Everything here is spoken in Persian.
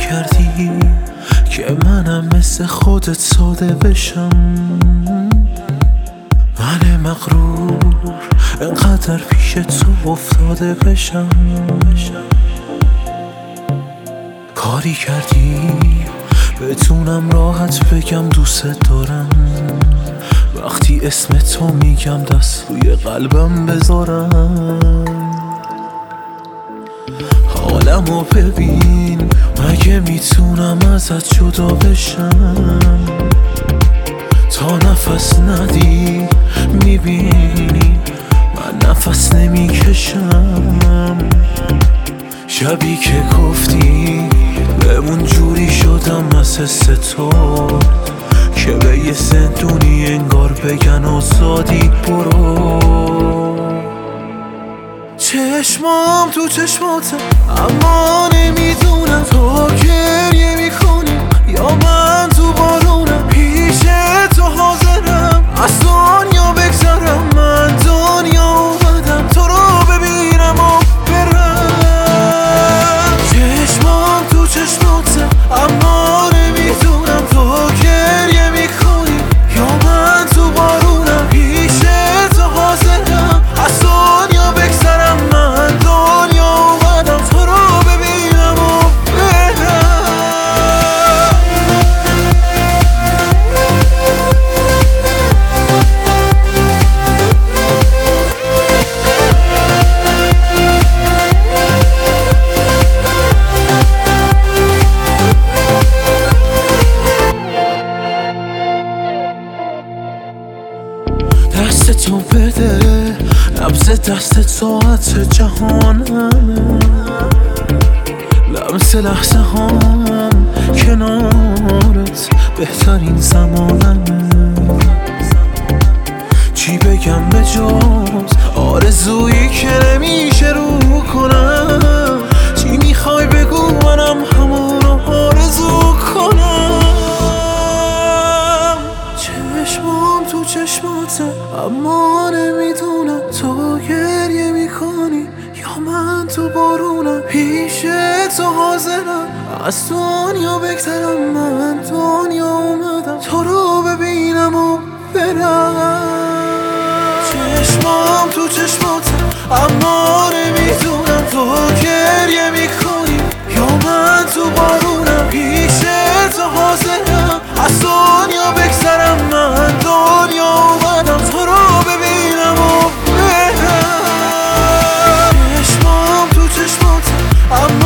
کردی که منم مثل خودت ساده بشم. من مغرور انقدر پیش تو افتاده بشم. کاری کردی بتونم راحت بگم دوست دارم. وقتی اسم تو میگم دست روی قلبم بذارم. حالمو ببین، مگه میتونم ازت جدا بشم؟ تا نفس ندی میبینی من نفس نمیکشم. شبی که گفتی بمون جوری شدم از حس تو که به یه زندونی انگار بگن آزادی برو. چشمام تو چشماته اما نمیدونم تو گریه میکنی یا من تو بارونم. پیش تو حاضرم از دنیا بگذرم. من دنیا اومدم تو رو ببینم و برم. چشمام تو چشماته اما نمیدونم تو گریه میکنی یا من تو بارونم. پیش تو حاضرم از دنیا بگذرم. من دنیا اومدم تو رو ببینم و برم. دست تو بده، نبض دست ساعت جهانمه. لمس لحظه هم کنارت بهترین زمانمه. چی بگم به جز آرزویی که نمیشه رو کنم؟ چی میخوای بگو منم همونو آرزو کنم؟ چشمام تو چشماته اما نمیدونم تو گریه میکنی یا من تو بارونم. پیش تو حاضرم از دنیا بگذرم. من دنیا اومدم تو رو ببینم و برم. چشمام تو چشماته اما نمیدونم تو